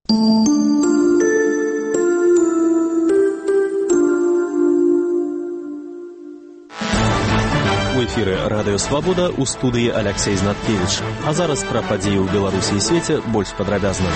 У эфіры радыё Свабода, у студыі Аляксей Знаткевіч. А зараз пра падзеі ў Беларусі і свеце больш падрабязна.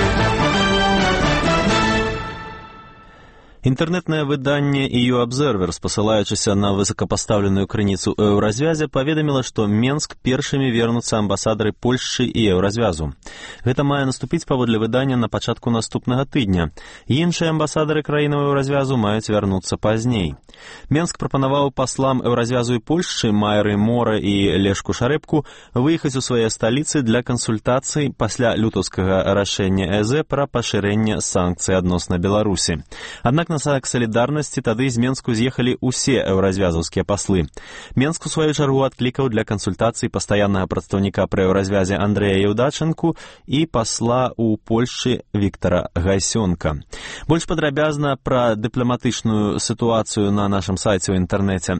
Інтэрнэтнае выданне EU Observer, спасылаючыся на высокапастаўленую крыніцу еўразвязя, паведаміла, што Менск першымі вернуцца амбасадары Польшчы і еўразвязу. Гэта мае наступіць паводле выдання на пачатку наступнага тыдня. Іншыя амбасадары краінаў еўразвязу маюць вярнуцца пазней. Менск прапанаваў паслам еўразвязу і Польшчы Майры Мора і Лешку Шарэбку выехаць у свае сталіцы для кансультацый пасля лютаўскага рашэння ЭЗ пра пашырэнне санкцый адносна Беларусі. Аднак на знак салідарнасці тады з Менску з'ехалі ўсе еўразвязаўскія паслы. Менск у сваю чаргу адклікаў для кансультацый пастаяннага прадстаўніка пры еўразвязе Андрэя Еўдачанку і пасла ў Польшчы Віктара Гайсёнка. Больш падрабязна пра дыпламатычную сітуацыю на нашым сайце ў інтэрнэце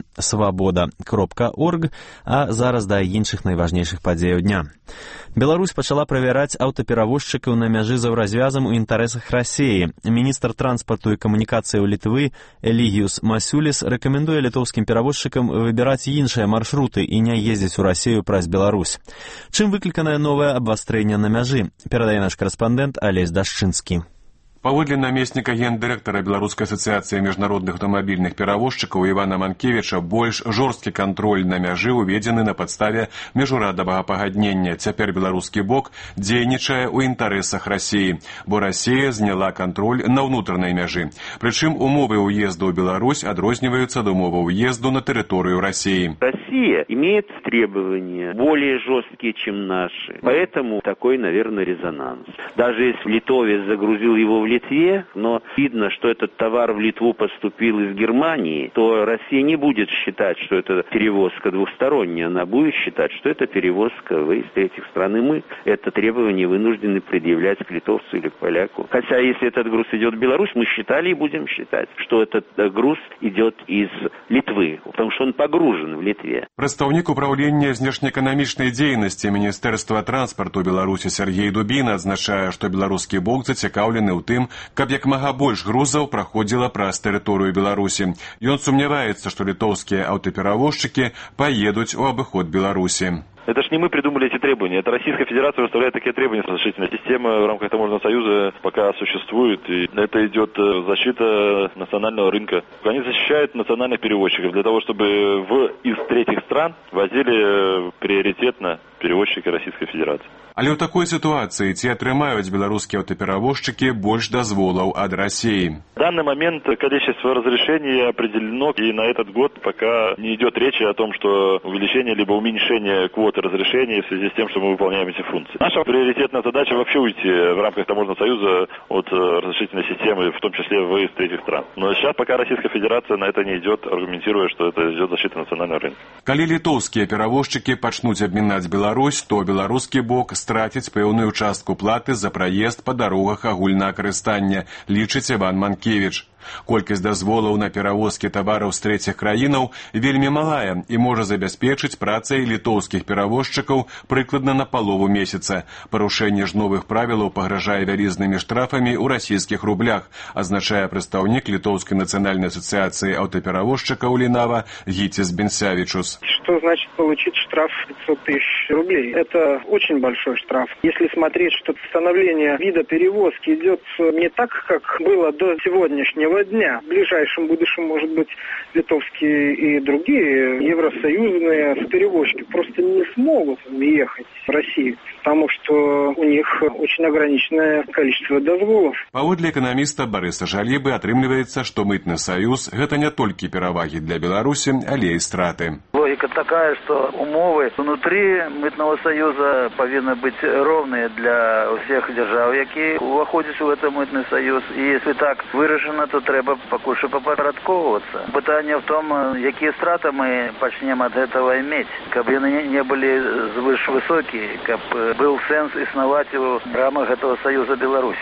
swaboda.org, а зараз да іншых найважнейшых падзеяў дня. Беларусь пачала правяраць аўтаперавозчыкаў на мяжы з еўразвязам у інтарэсах Расіі. Міністр транспарту і камунікацыяў Літвы Элігіус Масюліс рэкамендуе літоўскім перавозчыкам выбіраць іншыя маршруты і не ездзіць у Расію праз Беларусь. Чым выкліканае новае абвастрэнне на мяжы, перадае наш карэспандэнт Алесь Дашчынскі. Паводле намесніка гендырэктара Беларускай асацыяцыі міжнародных аўтамабільных перавозчыкаў Івана Манкевіча, больш жорсткі кантроль на мяжы ўведзены на падставе міжурадавага пагаднення. Цяпер беларускі бок дзейнічае ў інтарэсах Расіі, бо Расія зняла кантроль на ўнутранай мяжы. Прычым умовы ўезду ў Беларусь адрозніваюцца ад умоваў уезду на тэрыторыю России. Россия имеет требования более жесткие, чем наши. Поэтому такой, наверное, резонанс. Даже если литовец загрузил его в Литве, но видно, что этот товар в Литву поступил из Германии, то Россия не будет считать, что это перевозка двусторонняя. Она будет считать, что это перевозка из третьих стран. И мы это требование вынуждены предъявлять к литовцу или к поляку. Хотя, если этот груз идет в Беларусь, мы считали и будем считать, что этот груз идет из Литвы, потому что он погружен в Литве. Прадстаўнік управлення знешнеэканамічнай дзейнасці Міністэрства транспарту Беларусі Сергей Дубін адзначае, што беларускі бок зацікаўлены ў тым, каб як мага больш грузаў праходзіла праз тэрыторыю Беларусі. Ён сумняваецца, што літоўскія аўтаперавозчыкі паедуць у абыход Беларусі. Это ж не мы придумали эти требования. Это Российская Федерация выставляет такие требования. Разрешительная система в рамках Таможенного союза пока существует. И это идет защита национального рынка. Они защищают национальных перевозчиков для того, чтобы из третьих стран возили приоритетно перевозчики Российской Федерации. Але ў такой ситуации ці атрымаюць беларускія аўтаперавозчыкі больш дазволаў ад России. В данный момент количество разрешений определено, и на этот год пока не идет речи о том, что увеличение либо уменьшение квоты разрешений в связи с тем, что мы выполняем эти функции. Наша приоритетная задача вообще уйти в рамках Таможенного союза от разрешительной системы, в том числе из третьих стран. Но сейчас пока Российская Федерация на это не идет, аргументируя, что это идет защита национального рынка. Калі літоўскія перавозчыкі пачнуць абмінаць Беларусь, то беларускі бок страціць пэўную частку платы за праезд па дарогах агульнага карыстання, лічыць Іван Манкевіч. Колькасць дазволаў на перавозкі тавараў з трэціх краінаў вельмі малая і можа забяспечыць працай літоўскіх перавозчыкаў прыкладна на палову месяца. Парушэнне ж новых правілаў пагражае вялізнымі штрафамі ў расійскіх рублях, азначае прадстаўнік Літоўскай нацыянальнай асацыяцыі аўтаперавозчыкаў Лінава Гітис Бенсявичус. Что значит получить штраф 500 тысяч рублей? Это очень большой штраф. Если смотреть, что становление вида перевозки идет не так, как было до сегодняшнего дня. В ближайшем будущем, может быть, литовские и другие евросоюзные перевозчики просто не смогут ехать в Россию, потому что у них очень ограниченное количество дозволов. Паводле эканаміста Барыса Жалібы атрымліваецца, што мытны саюз – гэта не толькі перавагі для Беларусі, але і страты. Логика такая, что умовы внутри мытного союза повинны быть ровные для всех держав, які уваходять в этот мытный союз. И если так выражено, то треба покушать попорядковываться. Питание в том, какие страты мы почнем от этого иметь. Как они не были свыше высокие, как был сенс основать его в рамках этого союза Беларуси.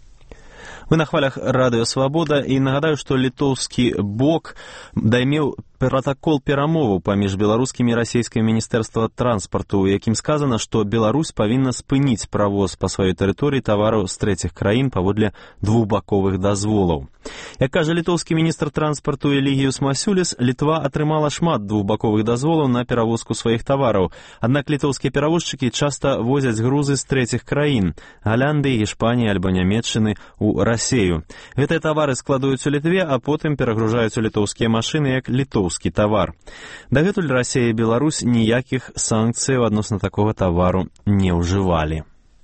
Вы на хвалях радыё Свабода, і нагадаю, што літоўскі бок даймеў Пратакол перамоваў паміж беларускім і расійскім міністэрства транспарту, у якім сказана, што Беларусь павінна спыніць правоз па сваёй тэрыторыі тавараў з трэціх краін паводле двухбаковых дазволаў. Як кажа літоўскі міністр транспарту Элігіюс Масюліс, Літва атрымала шмат двухбаковых дазволаў на перавозку сваіх тавараў, аднак літоўскія перавозчыкі часта возяць грузы з трэціх краін – Галандыі, Гішпаніі альбо Нямецчыны ў Расею. Гэтыя тавары складуюць у Літве, а потым перагружаюць у літоўскія машыны як літоўскі тавар. Дагэтуль Расія і Беларусь ніякіх санкцыяў адносна такога тавару не ўжывалі.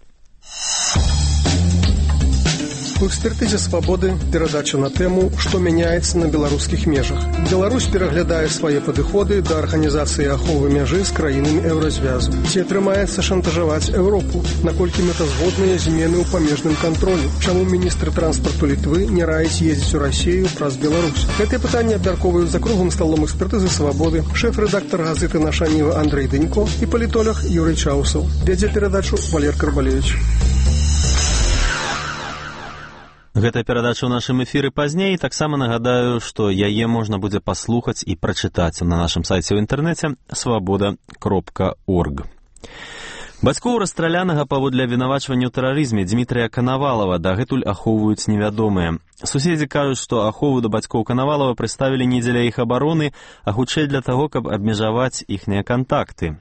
У экспертызе «Свабоды» перадача на тэму «Што мяняецца на беларускіх межах». Беларусь пераглядае свае падыходы да арганізацыі аховы мяжы з краінамі еўразвязу. Ці атрымаецца шантажаваць Еўропу? Наколькі мэтазгодныя змены ў памежным кантролі? Чаму міністр транспарту Літвы не раіць ездзіць у Расію праз Беларусь? Гэтыя пытанні абмяркоўваюць за круглым сталом экспертызы «Свабоды» шэф-рэдактар газеты «Наша Ніва» Андрэй Дынько і палітолог Юрый Чаусаў. Вядзе перадачу Валер Карбалевич. Гэта перадача ў нашым эфіры пазней. Таксама нагадаю, што яе можна будзе паслухаць і прачытаць на нашым сайце ў інтэрнэце свабода.орг. Бацькоў расстралянага паводле абвінавачвання ў тэрарызме Дмітрыя Канавалава дагэтуль ахоўваюць невядомыя. Суседзі кажуць, што ахову да бацькоў Канавалава прыставілі не дзеля іх абароны, а хутчэй для таго, каб абмежаваць іхныя кантакты.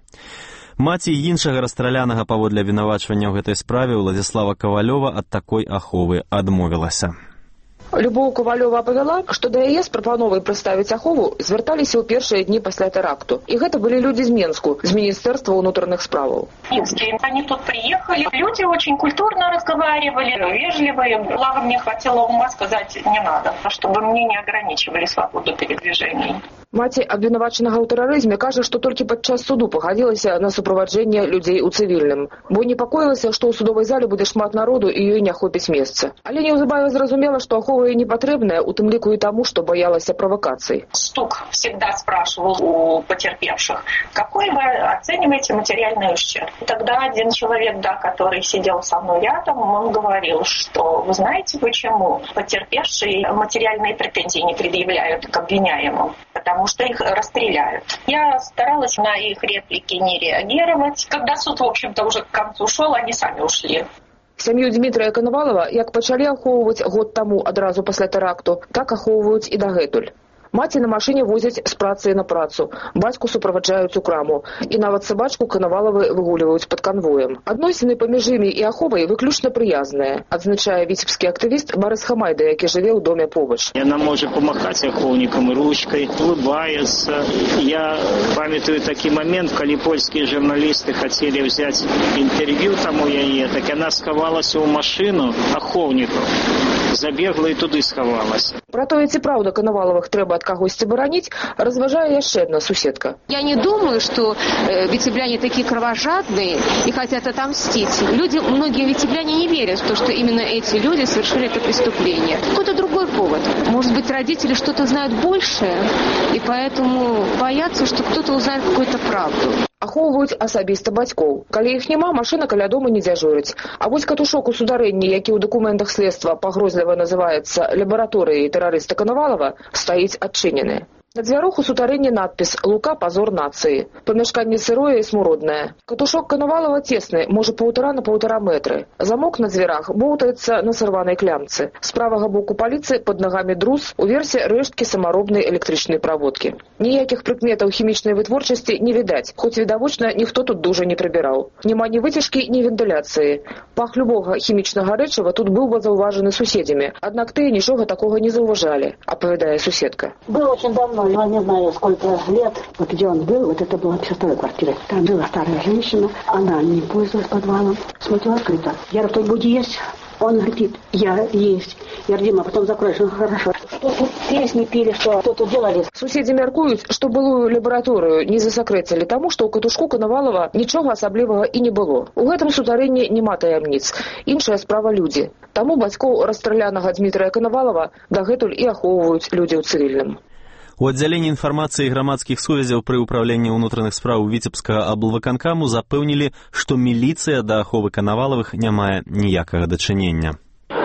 Маці іншага расстралянага паводле абвінавачвання ў гэтай справе Владзіслава Кавалёва ад такой аховы адмовілася. Любоў Кавалёва апавяла, што да яе з прапановай прыставіць ахову звярталіся ў першыя дні пасля тэракту. І гэта былі людзі з Менску, з Министерства внутренних справаў. Минские. Они тут приехали, люди очень культурно разговаривали, вежливые. Благо мне хватило ума сказать не надо, чтобы мне не ограничивали свободу передвижений. Маці абвінавачанага ў тэрарызме кажа, што толькі падчас суду пагадзілася на суправаджэнне людзей у цывільным, бо непакоілася, што ў судовай зале будзе шмат народу і ёй не хопіць месца. Але неўзабаве зразумела, што ахова ёй не патрэбная, у тым ліку і таму, што боялася правокацый. Стук всегда спрашивал у потерпевших, какой вы оцениваете материальный ущерб. Тогда один человек, который сидел со мной рядом, он говорил, что вы знаете почему потерпевшие материальные претензии не предъявляют к обвиняемым, потому что их расстреляют. Я старалась на их реплики не реагировать. Когда суд, в общем-то, уже к концу шел, они сами ушли. Сям'ю Дмітрыя Канавалава, як пачалі ахоўваць год таму адразу пасля тэракту, так ахоўваюць і дагэтуль. Маці на машыне возяць з працы на працу, бацьку суправаджаюць у краму, і нават сабачку Канавалавы выгуліваюць пад канвоем. Адносіны паміж імі і аховай выключна прыязныя, адзначае віцебскі актывіст Барыс Хамайда, які жыве ў доме побач. Яна можа памахаць ахоўнікам ручкай, улыбаецца. Я памятаю такі момент, калі польскія журналісты хацелі ўзяць інтэрв'ю там у яе, так яна схавалася ў машыну ахоўнікаў, забегла і туды схавалася. Пра тое, ці праўда Канавалавых трэба ад кагосьці бараніць, разважае яшчэ адна суседка. Я не думаю, что витебляне такие кровожадные и хотят отомстить. Многие витебляне не верят в то, что именно эти люди совершили это преступление. Какой-то другой повод. Может быть, родители что-то знают большее, и поэтому боятся, что кто-то узнает какую-то правду. Ахоўваюць асабіста бацькоў. Калі іх няма, машына каля дома не дзяжурыць. А вось катушок у сударэнні, які ў дакументах следства пагрозліва называецца лабараторыяй тэрарыста Канавалава, стаіць адчынены. На дзвярох у сутарэнні надпіс «Лука – пазор нацыі». Памяшканне сырое і смуроднае. Катушок Канавалава цесны, можа 1,5 на 1,5 метры. Замок на дзвярах боўтаецца на сарванай клямцы. З правага боку паліцы пад нагамі друз уверсе рэшткі самаробнай электрычнай праводкі. Ніякіх прыкметаў хімічнай вытворчасці не відаць, хоць відавочна ніхто тут дужа не прыбіраў. Няма ні выцяжкі, ні вентыляцыі. Пах любога хімічнага рэчыва тут быў бы заўважаны суседзямі, аднак тыя нічога такога не заўважалі, апавядае суседка. Было очень давно. Я не знаю, сколько лет, вот где он был, вот это была 6-я квартира. Там жила старая женщина, она не пользовалась подвалом. Смотрела открыто. Я говорю, кто-нибудь есть? Он говорит, я есть. Я говорю, Дима, потом закроешь. Ну, хорошо. Что тут песни пили, что тут делали? Суседзі мяркуюць, што былую лабараторыю не засакрэцілі таму, што ў катушку Канавалава нічога асаблівага і не было. У гэтым сутарэнні няма таямніц. Іншая справа людзі. Таму бацькоў расстралянага Дмітрыя Канавалава дагэтуль і ахоўваюць людзі ў цывільным. У аддзяленні інфармацыі і грамадскіх сувязяў пры ўпраўленні ўнутраных спраў віцебскага аблвыканкаму запэўнілі, што міліцыя да аховы Канавалавых не мае ніякага дачынення.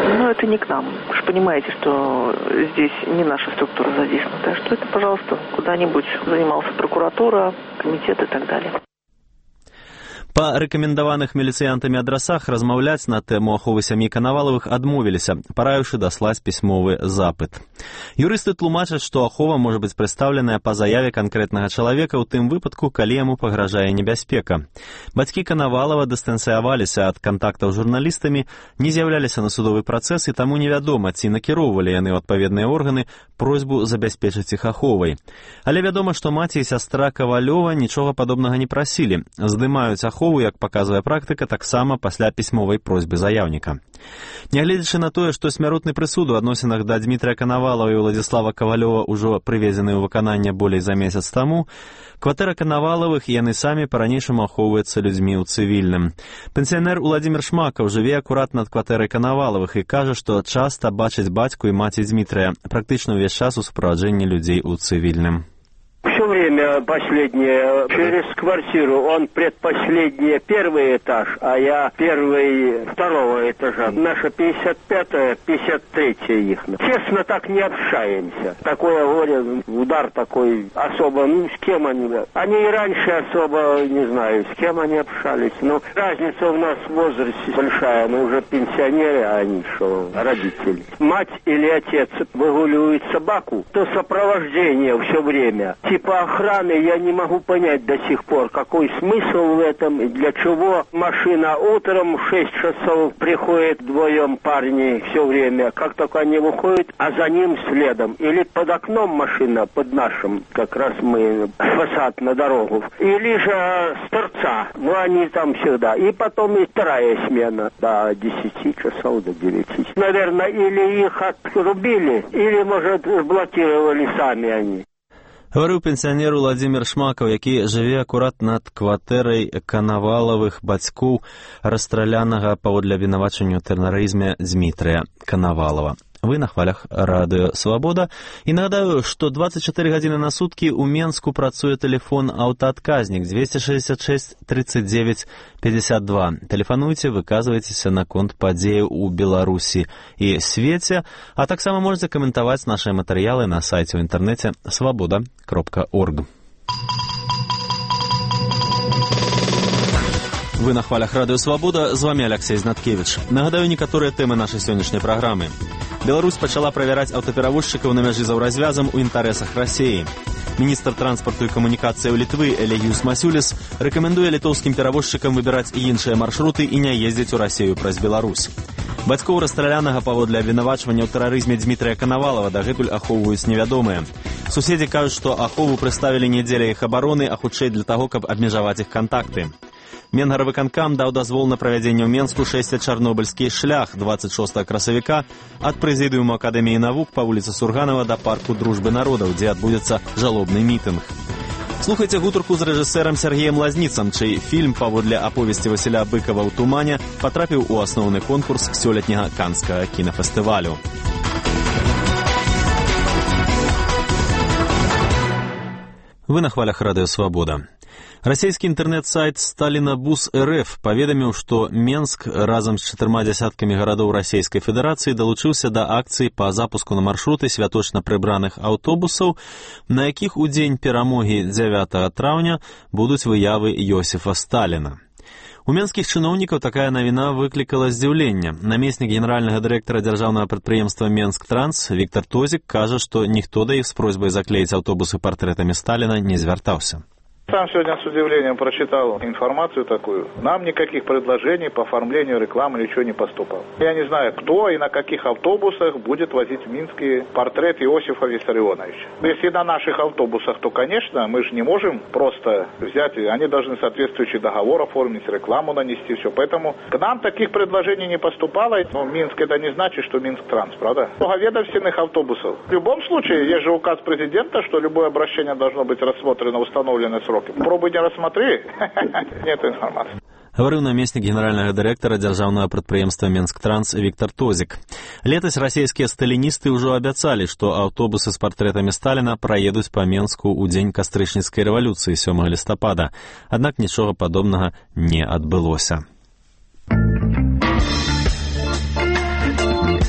Но это не к нам. Вы же понимаете, что здесь не наша структура задействована. Так что это, пожалуйста, куда-нибудь занимался прокуратура, комитет и так далее. Па рэкамендаваных міліцыянтамі адрасах размаўляць на тэму аховы сям'і Канавалавых адмовіліся, параіўшы даслаць пісьмовы запыт. Юрысты тлумачаць, што ахова можа быць прадстаўленая па заяве канкрэтнага чалавека ў тым выпадку, калі яму пагражае небяспека. Бацькі Канавалава дыстанцыяваліся ад кантактаў з журналістамі, не з'яўляліся на судовы працэс, і таму невядома, ці накіроўвалі яны ў адпаведныя органы просьбу забяспечыць іх аховай. Але вядома, што маці і сястра Кавалёва нічога падобнага не прасілі, здымаюць ахову, як паказвае практыка, таксама пасля пісьмовай просьбы заяўніка. Нягледзячы на тое, што смяротны прысуд у адносінах да Дмітрия Канавалава і Владзіслава Кавалёва ўжо прыведзены ў выкананне болей за месяц таму, кватэра Канавалавых яны самі па-ранейшаму ахоўваюцца людзьмі ў цывільным. Пенсіянер Уладзімір Шмакаў жыве акурат над кватэрай Канавалавых і кажа, што часта бачыць бацьку і маці Дмітрия практычна ўвесь час у суправаджэнні людзей у цывільным. Все время последнее. Через квартиру он предпоследний первый этаж, а я первый второго этажа. Наша 55-я, 53-я их. Честно, так не общаемся. Такое горе, удар такой особо. Ну, с кем они? Они и раньше особо, не знаю, с кем они общались. Но разница у нас в возрасте большая. Мы уже пенсионеры, а они что, родители. Мать или отец выгуливают собаку, то сопровождение все время. Типа охраны я не могу понять до сих пор, какой смысл в этом и для чего. Машина утром в 6 часов приходит вдвоем парни все время, как только они выходят, а за ним следом. Или под окном машина, под нашим, как раз мы, фасад на дорогу. Или же с торца, ну они там всегда. И потом и вторая смена до 10 часов, до 9. Наверное, или их отрубили, или, может, блокировали сами они. Гаварыў пенсіянер Уладзімір Шмакаў, які жыве акурат над кватэрай Канавалавых бацькоў расстралянага паводле абвінавачання ў тэрарызме Дмітрия Канавалава. Вы на хвалях радыё «Свабода». І нагадаю, што 24 гадзіны на суткі ў Менску працуе тэлефон аўтаадказнік 266 39 52. Тэлефануйце, выказвайцеся наконт падзеяў у Беларусі і свеце, а таксама можете каментаваць нашыя матэрыялы на сайце ў інтэрнэце свабода.орг. Вы на хвалях радыё «Свабода», з вами Алексей Знаткевич. Нагадаю некаторыя тэмы нашай сённяшняй праграмы. Беларусь пачала правяраць аўтаперавозчыкаў на мяжы за ўразвязам у інтарэсах Расіі. Міністр транспарту і камунікацыяў Літвы Элегіюс Масюліс рэкамендуе літоўскім перавозчыкам выбіраць і іншыя маршруты і не ездзіць у Расію праз Беларусь. Бацькоў расстралянага паводле абвінавачвання ў тэрарызме Дмітрия Канавалава дагэтуль ахоўваюць невядомыя. Суседзі кажуць, што ахову прыставілі не дзеля іх абароны, а хутчэй для таго, каб абмежаваць іх кантакты. Менгаравыканкам даў дазвол на правядзенне ў Менску 6 чарнобыльскі шлях 26 красавіка ад прэзідыума Акадэміі навук па вуліцы Сурганова да парку Дружбы народаў, дзе адбудзецца жалобны мітынг. Слухайце гутарку з рэжысэрам Сергеем Лазніцам, чый фільм паводле аповесці Васіля Быкава ў тумане патрапіў у асноўны конкурс сёлетняга канскага кінафестывалю. Вы на хвалях радыё «Свабода». Расійскі інтэрнэт-сайт Сталінабус РФ паведаміў, што Менск разам з 4 дзясяткамі гарадоў Расійскай Федэрацыі далучыўся да акцыі па запуску на маршруты святочна прыбраных аўтобусаў, на якіх у дзень перамогі 9 траўня будуць выявы Йосіфа Сталіна. У менскіх чыноўнікаў такая навіна выклікала здзіўленне. Намеснік генеральнага дырэктара дзяржаўнага прадпрыемства «Менск-Транс» Віктор Тозік кажа, што ніхто да іх з просьбай заклеіць аўтобусы партрэтамі Сталіна не звяртаўся. Сам сегодня с удивлением прочитал информацию такую. Нам никаких предложений по оформлению рекламы ничего не поступало. Я не знаю, кто и на каких автобусах будет возить в Минске портрет Иосифа Виссарионовича. Если на наших автобусах, то, конечно, мы же не можем просто взять, они должны соответствующий договор оформить, рекламу нанести, все. Поэтому к нам таких предложений не поступало. Но Минск это не значит, что Минск-Транс, правда? Многоведомственных автобусов. В любом случае, есть же указ президента, что любое обращение должно быть рассмотрено в установленный срок. Пробуй не рассмотри, нет информации. Гаварыў намеснік генеральнага дырэктара дзяржаўнага прадпрыемства «Менск-Транс» Віктор Тозік. Летась расійскія сталіністы ўжо абяцалі, што аўтобусы з партрэтамі Сталіна праедуць па Менску ў дзень кастрычніцкай рэвалюцыі 7 лістапада. Аднак нічога падобнага не адбылося.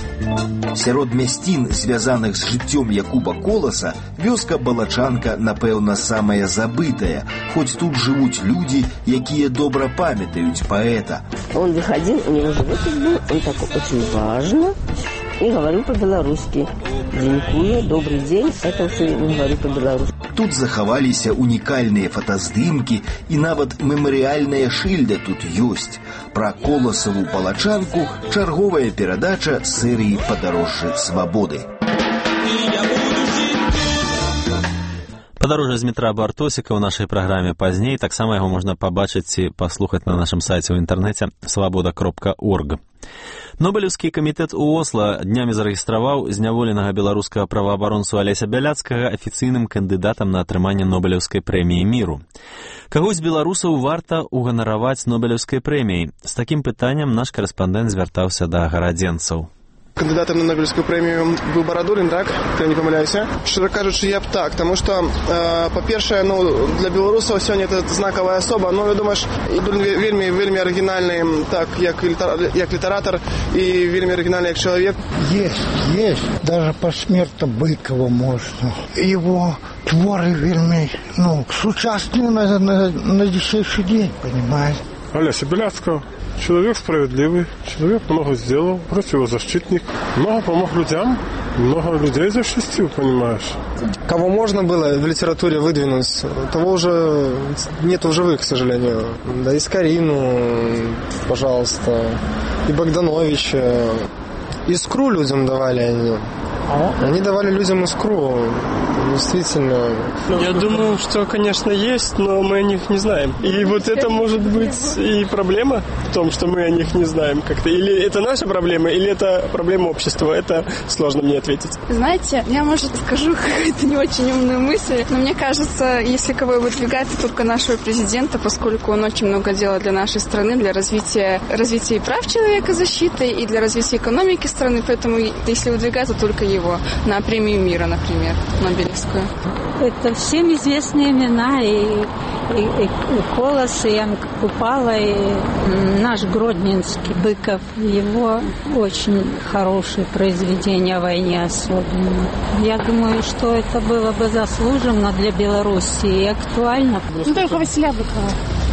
Сярод мясцін, звязаных з жыццём Якуба Коласа, вёска Балачанка, напэўна, самая забытая, хоць тут жывуць людзі, якія добра памятаюць паэта. Он выходил, у него животик был, он так очень важно и говорил по-белорусски. Дзенькуя, добрый день, это все говорю по-белорусски. Тут захаваліся унікальныя фотаздымкі і нават мемарыяльная шыльда тут ёсць. Пра Коласаву Балачанку чарговая перадача серыі «Падарожжы свабоды». Падарожжа з метра Бартосіка ў нашай праграме пазней. Таксама яго можна пабачыць і паслухаць на нашым сайце ў інтэрнэце свабода.орг. Нобелевскі камітэт у Осла днямі зарэгістраваў зняволенага беларускага праваабаронцу Алеся Бяляцкага афіцыйным кандыдатам на атрыманне Нобелевскай прэміі міру. Каго з беларусаў варта уганараваць Нобелевскай прэміяй? З такім пытаннем наш корэспандэнт звяртаўся да гарадзенцаў. Кандидатом на Нобелевскую премию был Барадулин, так? Я не помиляюсь. Щиро кажучи, я б так, потому что, по-перше, для белорусов сегодня это знаковая особа, но, я думаю, вельми оригинальный, так, як литератор, и вельми оригинальный як человек. Есть. Даже посмертно Быкова можно. Его творы вельми, сучасные на десятый день, понимаете? Олеся Беляцкого. Человек справедливый, человек много сделал, противозащитник, много помог людям, много людей защитил, понимаешь. Кого можно было в литературе выдвинуть, того уже нету в живых, к сожалению. Да и Скорину, пожалуйста, и Богдановича. Искру людям давали они. Они давали людям искру, действительно. Я думаю, что, конечно, есть, но мы о них не знаем. И вот это может быть и проблема в том, что мы о них не знаем как-то. Или это наша проблема, или это проблема общества. Это сложно мне ответить. Знаете, я, может, скажу какую-то не очень умную мысль, но мне кажется, если кого и выдвигать, то только нашего президента, поскольку он очень много делает для нашей страны, для развития и прав человека, защиты, и для развития экономики страны. Поэтому, если выдвигать, то только его на премию мира, например, Нобелевскую. Это всем известные имена, и Колос, и Янка Купала, и наш Гродненский Быков. Его очень хорошие произведения о войне особенно. Я думаю, что это было бы заслуженно для Беларуси и актуально. Только Василя Быкова.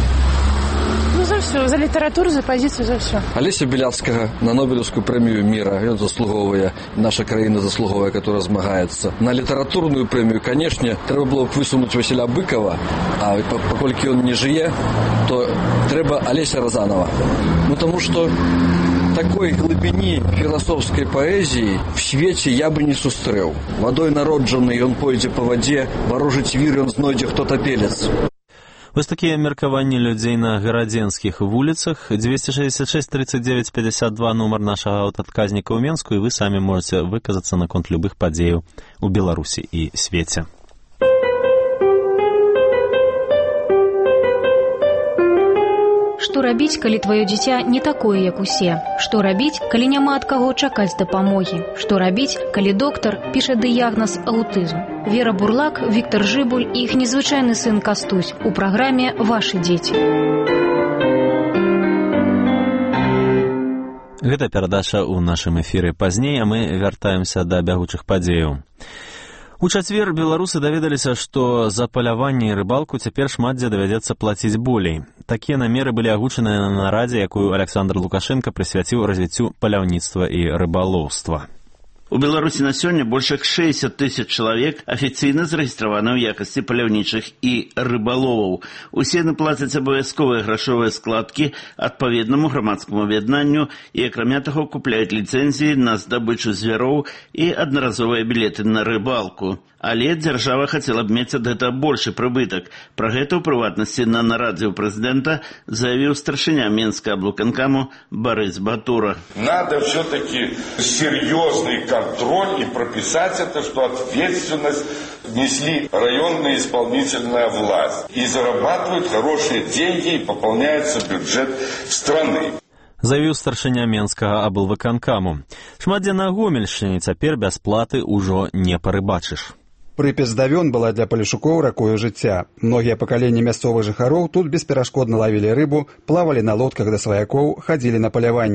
За все, за литературу, за позицию, за все. Алеся Беляцкага на Нобелевскую премию мира, ён заслуговывае, наша краіна заслуговывае, которая змагаецца. На литературную премию, конечно, трэба было б высунуць Василя Быкова, а паколькі ён не жые, то трэба Алеся Розанова. Потому что такой глыбіні філасофскай паэзіі в свеце я бы не сустрэў. Вадой народжаны, ён пойдзе па вадзе, варожыць вір, ён знойдзе хто тапелец. Вось такія меркаванні людзей на гарадзенскіх вуліцах. 266 39 52 нумар нашага аўтаадказніка ў Менску, і вы самі можете выказацца наконт любых падзеяў у Беларусі і свеце. Што рабіць, калі тваё дзіця не такое, як усе? Што рабіць, калі няма ад каго чакаць дапамогі? Што рабіць, калі доктар піша дыягназ аўтызм? Вера Бурлак, Віктор Жыбуль і іх незвычайны сын Кастусь у праграме «Вашы дзеці». Гэта перадача ў нашым эфіры пазней, а мы вяртаемся да бягучых падзеяў. У чацвер беларусы даведаліся, што за паляванне і рыбалку цяпер шмат дзе давядзецца плаціць болей. Такія намеры былі агучаныя на нарадзе, якую Александр Лукашенко прысвяціў развіццю паляўніцтва і рыбалоўства. У Беларусі на сёння больш як 60 тысяч чалавек афіцыйна зарэгістраваны ў якасці паляўнічых і рыбаловаў. Усе яны плацяць абавязковыя грашовыя складкі адпаведнаму грамадскаму аб'яднанню і, акрамя таго, купляюць ліцэнзіі на здабычу звяроў і аднаразовыя білеты на рыбалку. Але дзяржава хацела б мець ад гэтага большы прыбытак. Пра гэта, у прыватнасці, на нарадзе ў прэзідэнта заявіў старшыня Менскага аблвыканкаму Борис Батура. Надо все-таки серьезный контроль и прописать это, что ответственность несли районная исполнительная власть. И зарабатывают хорошие деньги, и пополняется бюджет страны. Заявіў старшыня Менскага аблвыканкаму. Шмат дзе на Гомельшчыне цяпер бясплаты ўжо не парыбачыш. Прыпяць давён была для палешукоў ракою жыцця. Многія пакаленні мясцовых жыхароў тут бесперашкодна лавілі рыбу, плавалі на лодках да сваякоў, хадзілі на паляванне.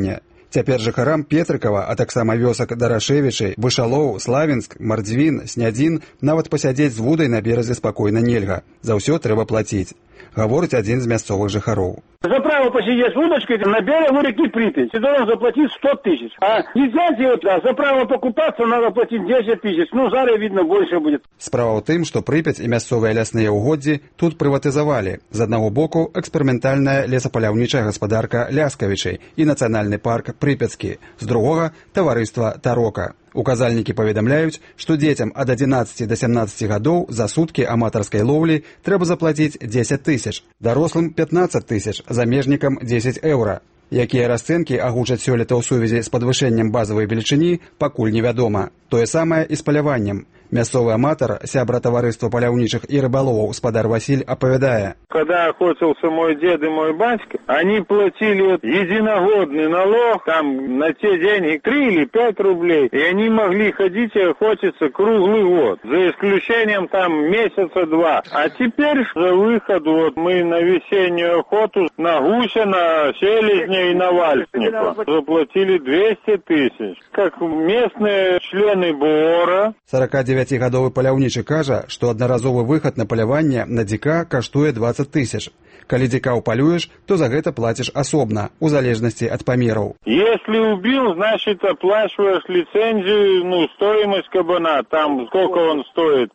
Цяпер жыхарам Петрыкава, а таксама вёсак Дарашевічы, Вышалоў, Славенск, Мардзвін, Снядзін нават пасядзець з вудай на беразе спакойна нельга. За ўсё трэба плаціць. Гаворыць адзін з мясцовых жыхароў. За право посидеть с удочкой на берегу реки Припять. Ты должен заплатить 100 тысяч. А нельзя делать, а за право покупаться надо платить 10 тысяч. Ну, зараз, видно, больше будет. Справа ў тым, што Прыпяць і мясцовыя лясныя ўгоддзі тут прыватызавалі. З аднаго боку эксперыментальная лесапаляўнічая гаспадарка Ляскавічай і нацыянальны парк Прыпяцкі. З другога таварыства Тарока. Указальнікі паведамляюць, што дзецям ад 11 да 17 гадоў за суткі аматарскай лоўлі трэба заплаціць 10 тысяч, дарослым 15 тысяч, замежнікам 10 еўра. Якія расцэнкі агучаць сёлета ў сувязі з падвышэннем базавай велічыні, пакуль невядома. Тое самае і з паляваннем. Мясцовы аматар, сябра таварыства паляўнічых і рыбаловаў Спадар Василь апавядае. Когда охотился мой дед и мой батька, они платили единогодный налог, там на те деньги 3 или 5 рублей, и они могли ходить и охотиться круглый год, за исключением там месяца 2. А теперь за выход вот мы на весеннюю охоту на гуся, на селезня и на вальсника заплатили 200 тысяч. Как местные члены БОРа. 49-гадовы паляўнічы кажа, што аднаразовы выхад на паляванне на дзіка каштуе 20 тысяч. Калі дзіка упалюеш, то за гэта плаціш асобна, у залежнасці ад памераў. Если убил, значит оплачиваешь лицензию, стоимость кабана, там сколько он стоит,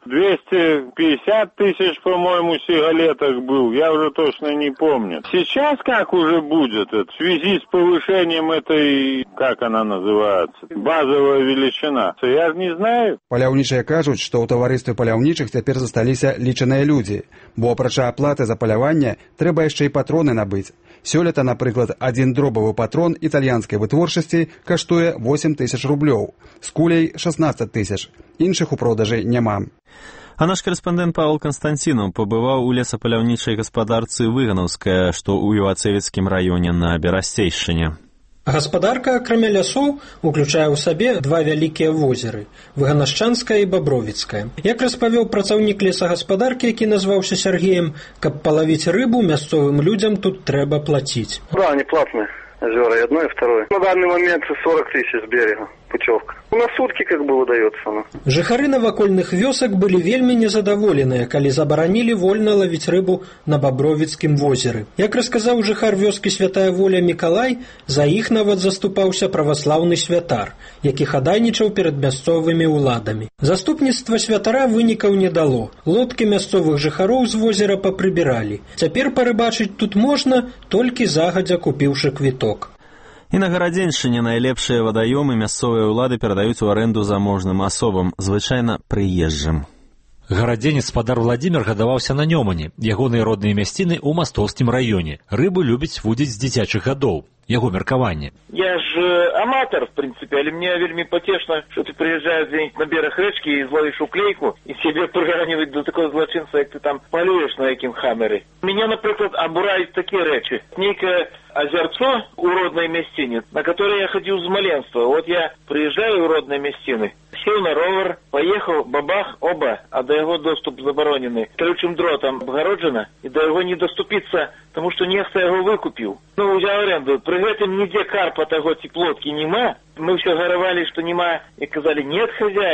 250 тысяч, по-моему, сигалеток был, я уже точно не помню. Сейчас как уже будет, в связи с повышением этой, как она называется, базовая величина, я же не знаю. Паляўнічыя кажуць, што ў таварыстве паляўнічых цяпер засталіся лічаныя людзі, бо апрача аплаты за паляванне трэба яшчэ і патроны набыць. Сёлета, напрыклад, адзін дробавы патрон італьянскай вытворчасці каштуе 8 тысяч рублёў, з куляй 16 тысяч. Іншых у продажы няма. А наш корэспандэнт Павел Константинов пабываў у лесапаляўнічай гаспадарцы Выганаўская, што ў Івацевіцкім раёне на Берасцейшчыне. Гаспадарка, акрамя лясоў, уключае ў сабе 2 вялікія возеры – Выганашчанскае і Бабровіцкае. Як распавёў працаўнік лесагаспадаркі, які назваўся Сергеем, каб палавіць рыбу, мясцовым людзям тут трэба плаціць. Да, они платные. Озера, и одно, и второе. На данный момент 40 тысяч с берега путевка. На сутки как бы выдается она. Жыхары навакольных вёсак былі вельмі незадаволеныя, калі забаранілі вольна лавіць рыбу на Бабровіцкім возеры. Як расказаў жыхар вёскі Святая Воля Мікалай, за іх нават заступаўся праваслаўны святар, які хадайнічаў перад мясцовымі ўладамі. Заступніцтва святара вынікаў не дало. Лодкі мясцовых жыхароў з возера папрыбіралі. Цяпер парыбачыць тут можна, толькі загадзя купіўшы квіток. І на Гарадзеншчыне найлепшыя вадаёмы мясцовыя ўлады перадаюць у арэнду заможным асобам, звычайна прыезджым. Гарадзенец Спадар Владзімір гадаваўся на Нёмане, ягоныя родныя мясціны ў Мастоўскім раёне. Рыбу любіць вудзіць з дзіцячых гадоў. Яго меркаванне. Я ж аматар, в принципе, але мне вельмі потешно, что ты приезжаешь где-нибудь на берег речки и зловишь уклейку, и себе приранивать до такого злочинца, як ты там полюешь на яким хаммере. Меня, например, обурают такие речи. Некое озерцо у родной местины, на которое я ходил с маленства. Вот я приезжаю у родной местины, сел на ровер, поехал, бабах, оба, а до его доступ забороненный. Колючим дротом обгороджено, и до его не доступиться, потому что нехто его выкупил. Взял аренду. При этом нигде карпа того теплотки нема. Мы все горовали, что нема, и сказали, нет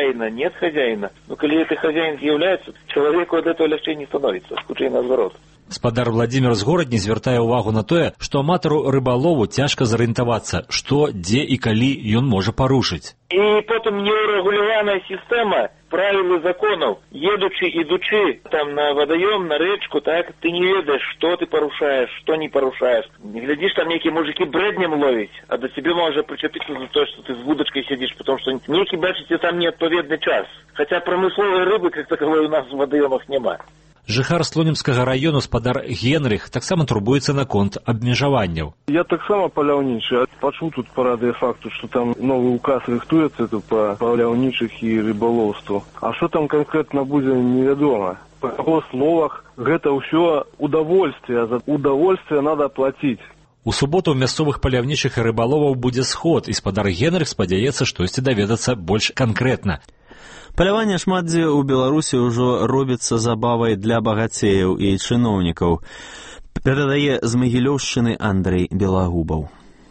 хозяина. Но коли это хозяин является, человеку от этого легче не становится, скучай наоборот. Спадар Владзімір з Горадні звяртае ўвагу на тое, што аматару рыбалову цяжка зарыентавацца, што, дзе і калі ён можа парушыць. И потом неурегулированная система правил и законов. Едучи, идучи там на водоем, на речку, так, ты не ведаешь, что ты порушаешь, что не порушаешь. Не глядишь, там некие мужики бреднем ловить, а до тебе можно причепиться за то, что ты с удочкой сидишь, потому что некие, бачите, там неотповедный час. Хотя промысловой рыбы, как таковой, у нас в водоемах нема. Жыхар Слонімскага раёну Спадар Генрых таксама турбуецца наконт абмежаванняў. Я таксама паляўнічы, пачуў тут па радыёфакту, што там новы указ рыхтуецца па паляўнічых і рыбалоўству. А што там канкрэтна будзе, невядома. Па яго словах, гэта ўсё удовольствие, за удовольствие надо плаціць. У суботу ў мясцовых паляўнічых і рыбаловаў будзе сход, і Спадар Генрых спадзяецца штосьці даведацца больш канкрэтна. Паляванне шмат дзе ў Беларусі ўжо робіцца забавай для багацеяў і чыноўнікаў. Перадае з Магілёўшчыны Андрэй Белагубаў.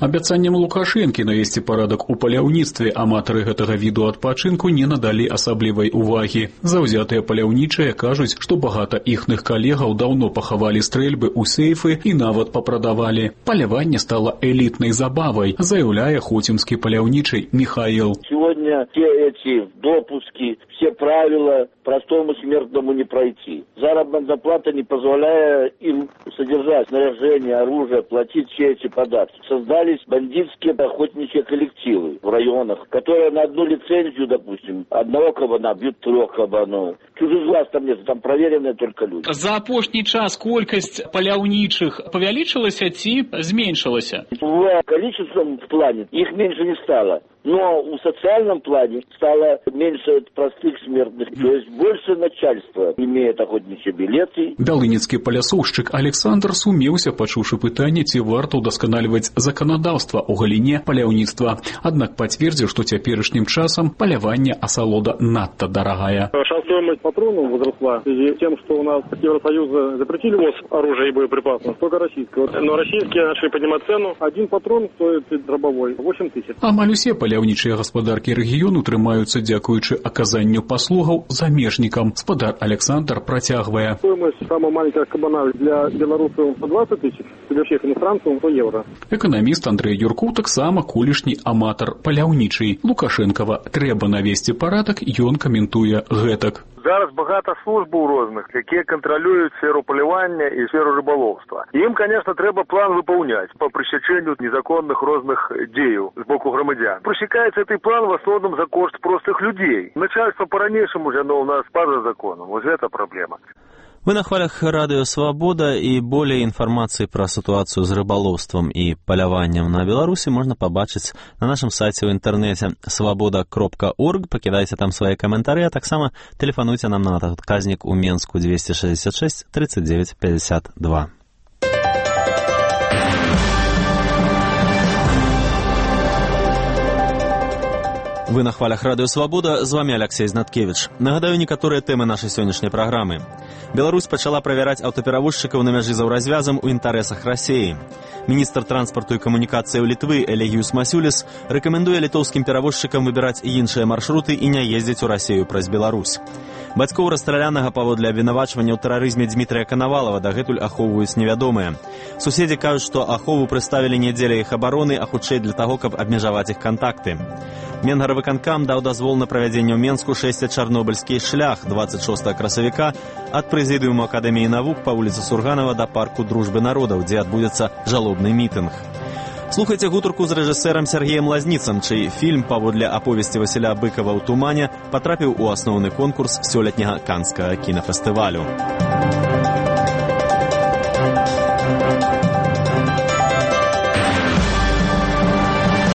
Абяцаннем Лукашэнкі навесці парадак у паляўніцтве аматары гэтага віду адпачынку не надалі асаблівай увагі. Заўзятыя паляўнічыя кажуць, што багата іхных калегаў даўно пахавалі стрэльбы ў сейфы і нават папрадавалі. Паляванне стала элітнай забавай, заяўляе хоцімскі паляўнічы Михаил. Сегодня все эти допуски, все правила простому смертному не пройти. Заработная плата не позволяя им содержать снаряжение, оружие, платить все эти податки. Создались бандитские охотничьи коллективы в районах, которые на одну лицензию, допустим, одного кабана бьют 3 кабанов. Чужих глаз там нет, там проверенные только люди. За апошні час колькасць паляўнічых павялічылася ці зменшылася? В количественном плане их меньше не стало. Но в социальном плане стало меньше простых смертных. То есть больше начальства имеет охотничьи билеты. Далыніцкі палясоўшчык Александр сумеўся, пачуўшы пытанне, ці варта ўдасканальваць заканадаўства ў галіне паляўніцтва. Аднак пацвердзіў, што цяперашнім часам паляванне асалода надта дарагая. Стоимость патронов возросла в связи с тем, что у нас Евросоюз запретили ввоз оружия и боеприпасов, только российского. Но российские начали поднимать цену. Один патрон стоит дробовой 8 тысяч. Амаль усе паляўнічыя гаспадаркі рэгіёну трымаюцца дзякуючы аказанню паслугаў замежнікам. Спадар Александр працягвае. Стоимость самого маленького кабана для белорусов 120 тысяч, для всех иностранцев 100 евро. Эканаміст Андрей Юркоў таксама колішні аматар паляўнічый. Лукашэнкава трэба навесці парадак, ён каментуе гэтак. Зараз багато службаў розных, якія кантралююць сферу палявання і сферу рыбалоўства. Ім, конечно, трэба план выпаўняць по пресечению незаконных розных дзеяў з боку грамадзян. Пресекается этот план в основном за кошт простых людей. Начальство по-ранейшаму яно у нас па-за законом. Вот это проблема. Вы на хвалях Радио Свобода, и более информации про ситуацию с рыболовством и поляванием на Беларуси можно побачить на нашем сайте в интернете svoboda.org. Покидайте там свои комментарии, а так само телефонуйте нам на отказник у Менску 266 39 52. Вы на хвалях Радио Свобода, з вами Алексей Знаткевич. Нагадаю некаторыя тэмы нашай сённяшняй праграмы. Беларусь пачала правяраць аўтаперавозчыкаў на мяжы за ўразвязам у інтарэсах Расіі. Міністр транспарту і камунікацыяў Літвы Элегіюс Масюліс рэкамендуе літоўскім перавозчыкам выбіраць іншыя маршруты і не ездзіць у Расію праз Беларусь. Бацькоў расстралянага паводле абвінавачвання ў тэрарызме Дмітрыя Канавалава дагэтуль ахоўваюць невядомыя. Суседзі кажуць, што ахову прыставілі не дзеля іх абароны, а хутчэй для таго, каб абмежаваць іх кантакты. Менгаравыканкам даў дазвол на правядзенне ў Менску 6-чарнобыльскі шлях 26 красавіка ад прэзідыуму Акадэміі навук па вуліцы Сурганова да парку Дружбы народаў, дзе адбудзецца жалобны мітынг. Слухайце гутарку з рэжысэрам Сергеем Лазніцам, чый фільм паводле аповесці Васіля Быкава ў тумане патрапіў у асноўны конкурс сёлетняга канскага кінафестывалю.